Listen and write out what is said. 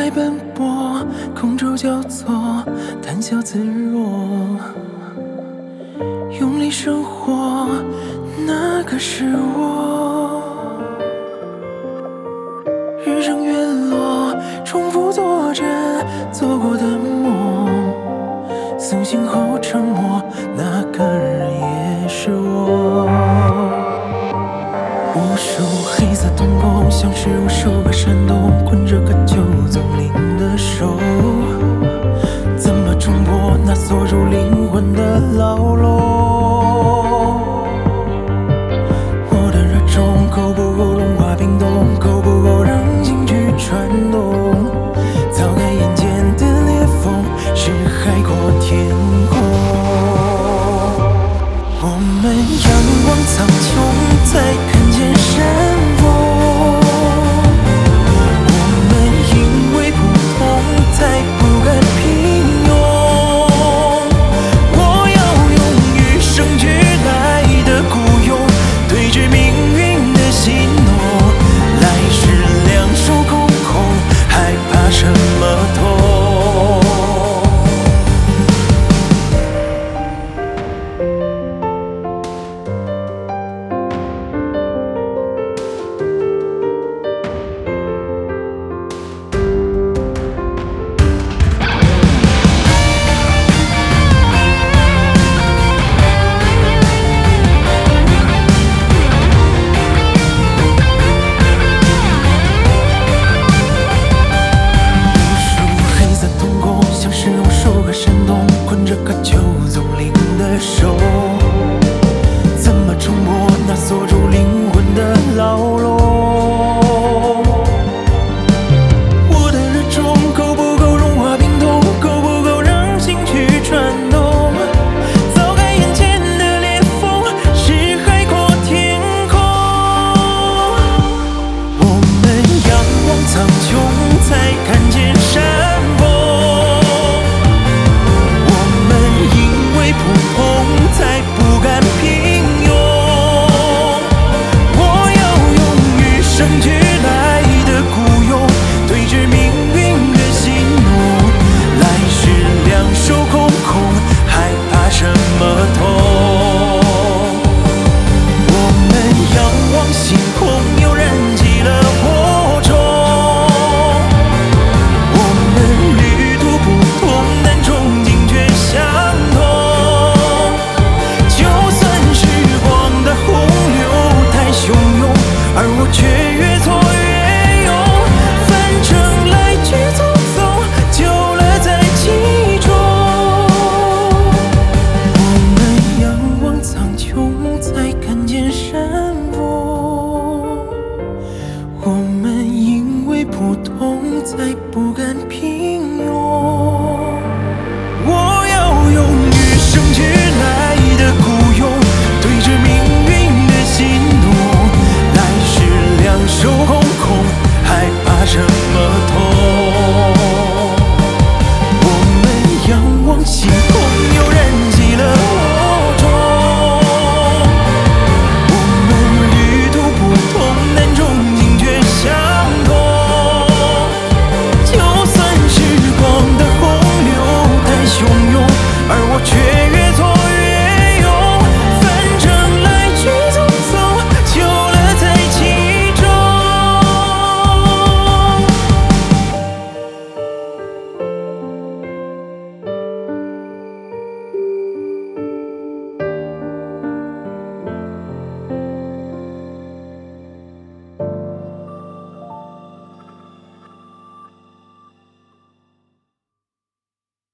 在奔波，空中交错，谈笑自若，用力生活，那个是我。日升月落，重复做着做过的梦，苏醒后沉默，那个人也是我。无数黑色瞳孔，像是无数个山洞，困着个旧丛林的手，怎么冲破那锁住灵魂的牢笼？我的热衷够不够融化冰冻，够不够让情绪传动？凿开眼前的裂缝，是海阔天空。我们仰望苍穹，才看见山峰。我们因为不同，才不甘平庸。我要用与生俱来的孤勇，对峙命运的戏弄。来时两手空空，害怕什么痛？困着个旧丛林的手，怎么冲破那锁住灵魂的牢笼？我的热衷够不够融化冰冻？够不够让情绪传动？凿开眼前的裂缝，是海阔天空。我们仰望苍穹，才看见山峰。才不甘平庸，我要用与生俱来的孤勇，对峙命运的戏弄。来时两手空空，害怕什么痛？我们仰望星空，又燃起了火种。我们旅途不同，但憧憬却相同。而我却越挫越勇，反正来去匆匆，久了在其中。我们仰望苍穹，才看见山峰。我们因为不同，才不甘平庸。我要用与生俱来的孤勇，对峙命运的戏弄。来时两手空